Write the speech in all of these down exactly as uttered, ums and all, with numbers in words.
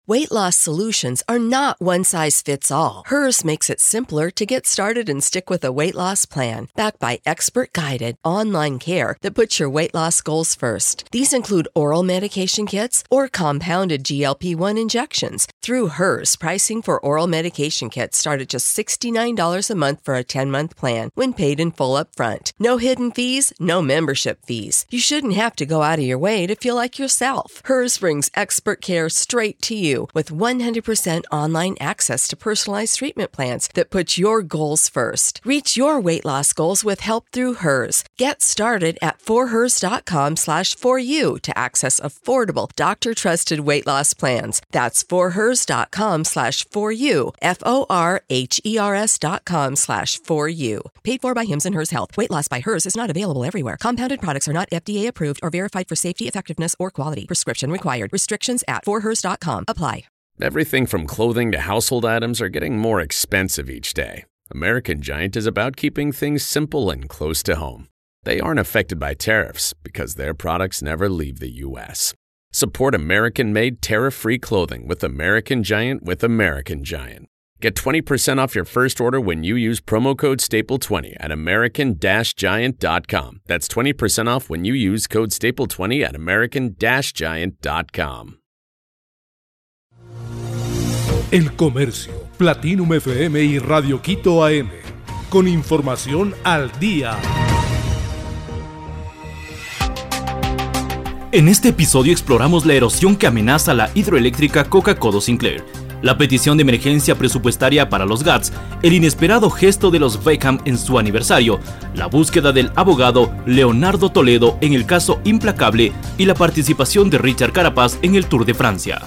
Weight loss solutions are not one size fits all. Hers makes it simpler to get started and stick with a weight loss plan, backed by expert-guided online care that puts your weight loss goals first. These include oral medication kits or compounded G L P one injections. Through Hers, pricing for oral medication kits start at just sixty-nine dollars a month for a ten-month plan when paid in full upfront. No hidden fees, no membership fees. You shouldn't have to go out of your way to feel like yourself. Hers brings expert care straight to you with one hundred percent online access to personalized treatment plans that put your goals first. Reach your weight loss goals with help through Hers. Get started at forhers.com slash for you to access affordable, doctor-trusted weight loss plans. That's forhers.com slash for you, F-O-R-H-E-R-S dot com slash for you. Paid for by Hims and Hers Health. Weight loss by Hers is not available everywhere. Compounded products are not F D A approved or verified for safety, effectiveness, or quality. Prescription required. Restrictions at for hers dot com apply. Everything from clothing to household items are getting more expensive each day. American Giant is about keeping things simple and close to home. They aren't affected by tariffs because their products never leave the U S. Support American-made tariff-free clothing with American Giant with American Giant. Get twenty percent off your first order when you use promo code staple twenty at american giant dot com. That's twenty percent off when you use code staple twenty at american giant dot com. El Comercio, Platinum F M y Radio Quito A M. Con información al día. En este episodio exploramos la erosión que amenaza la hidroeléctrica Coca-Codo Sinclair, la petición de emergencia presupuestaria para los G A T S, el inesperado gesto de los Beckham en su aniversario, la búsqueda del abogado Leonardo Toledo en el caso Implacable y la participación de Richard Carapaz en el Tour de Francia.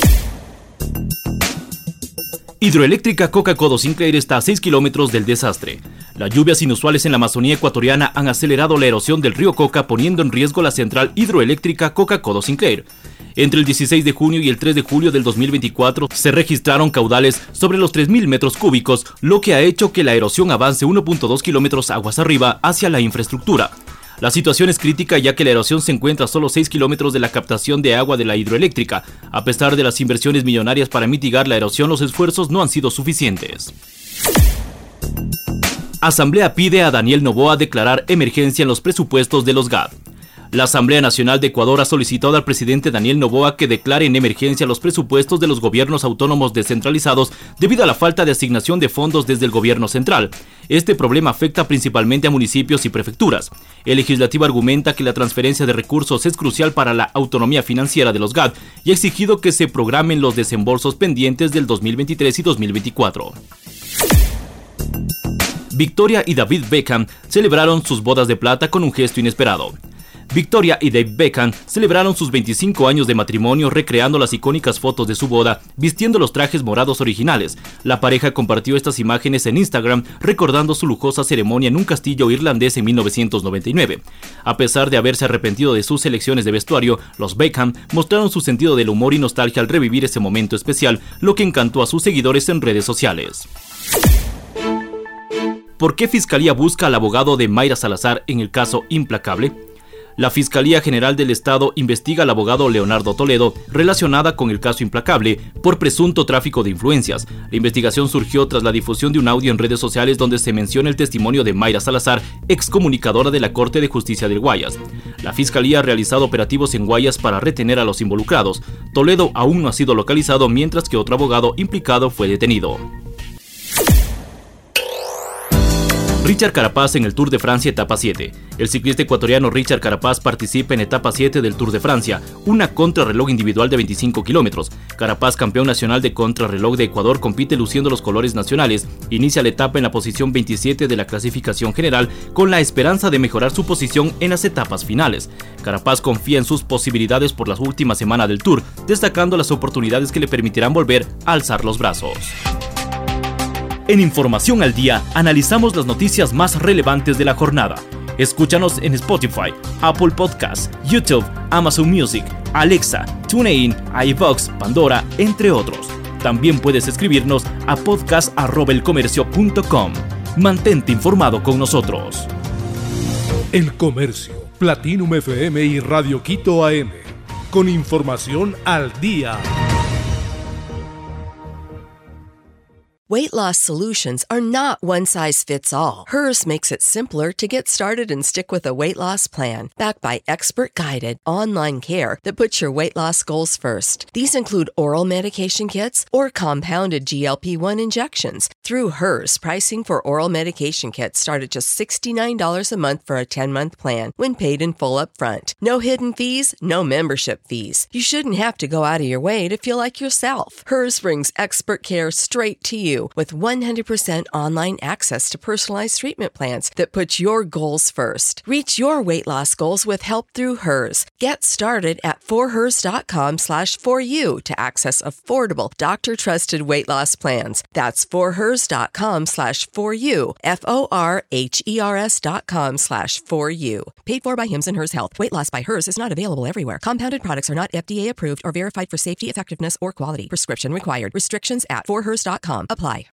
Hidroeléctrica Coca-Codo Sinclair está a seis kilómetros del desastre. Las lluvias inusuales en la Amazonía ecuatoriana han acelerado la erosión del río Coca, poniendo en riesgo la central hidroeléctrica Coca-Codo Sinclair. Entre el dieciséis de junio y el tres de julio del dos mil veinticuatro se registraron caudales sobre los tres mil metros cúbicos, lo que ha hecho que la erosión avance uno punto dos kilómetros aguas arriba hacia la infraestructura. La situación es crítica ya que la erosión se encuentra a solo seis kilómetros de la captación de agua de la hidroeléctrica. A pesar de las inversiones millonarias para mitigar la erosión, los esfuerzos no han sido suficientes. Asamblea pide a Daniel Noboa declarar emergencia en los presupuestos de los G A D. La Asamblea Nacional de Ecuador ha solicitado al presidente Daniel Noboa que declare en emergencia los presupuestos de los gobiernos autónomos descentralizados debido a la falta de asignación de fondos desde el gobierno central. Este problema afecta principalmente a municipios y prefecturas. El legislativo argumenta que la transferencia de recursos es crucial para la autonomía financiera de los G A D y ha exigido que se programen los desembolsos pendientes del dos mil veintitrés y dos mil veinticuatro. Victoria y David Beckham celebraron sus bodas de plata con un gesto inesperado. Victoria y David Beckham celebraron sus veinticinco años de matrimonio recreando las icónicas fotos de su boda, vistiendo los trajes morados originales. La pareja compartió estas imágenes en Instagram recordando su lujosa ceremonia en un castillo irlandés en mil novecientos noventa y nueve. A pesar de haberse arrepentido de sus selecciones de vestuario, los Beckham mostraron su sentido del humor y nostalgia al revivir ese momento especial, lo que encantó a sus seguidores en redes sociales. ¿Por qué Fiscalía busca al abogado de Mayra Salazar en el caso Implacable? La Fiscalía General del Estado investiga al abogado Leonardo Toledo relacionada con el caso Implacable por presunto tráfico de influencias. La investigación surgió tras la difusión de un audio en redes sociales donde se menciona el testimonio de Mayra Salazar, excomunicadora de la Corte de Justicia del Guayas. La Fiscalía ha realizado operativos en Guayas para retener a los involucrados. Toledo aún no ha sido localizado, mientras que otro abogado implicado fue detenido. Richard Carapaz en el Tour de Francia etapa siete. El ciclista ecuatoriano Richard Carapaz participa en etapa siete del Tour de Francia, una contrarreloj individual de veinticinco kilómetros. Carapaz, campeón nacional de contrarreloj de Ecuador, compite luciendo los colores nacionales. Inicia la etapa en la posición veintisiete de la clasificación general con la esperanza de mejorar su posición en las etapas finales. Carapaz confía en sus posibilidades por la última semana del Tour, destacando las oportunidades que le permitirán volver a alzar los brazos. En Información al Día, analizamos las noticias más relevantes de la jornada. Escúchanos en Spotify, Apple Podcasts, YouTube, Amazon Music, Alexa, TuneIn, iVoox, Pandora, entre otros. También puedes escribirnos a podcast arroba elcomercio punto com. Mantente informado con nosotros. El Comercio, Platinum F M y Radio Quito A M. Con información al día. Weight loss solutions are not one size fits all. Hers makes it simpler to get started and stick with a weight loss plan, backed by expert-guided online care that puts your weight loss goals first. These include oral medication kits or compounded G L P one injections. Through Hers, pricing for oral medication kits start at just sixty-nine dollars a month for a ten-month plan when paid in full up front. No hidden fees, no membership fees. You shouldn't have to go out of your way to feel like yourself. Hers brings expert care straight to you with one hundred percent online access to personalized treatment plans that put your goals first. Reach your weight loss goals with help through Hers. Get started at forhers.com slash for you to access affordable, doctor-trusted weight loss plans. That's forhers.com slash for you, F-O-R-H-E-R-S dot com slash for you. Paid for by Hims and Hers Health. Weight loss by Hers is not available everywhere. Compounded products are not F D A approved or verified for safety, effectiveness, or quality. Prescription required. Restrictions at for hers dot com apply.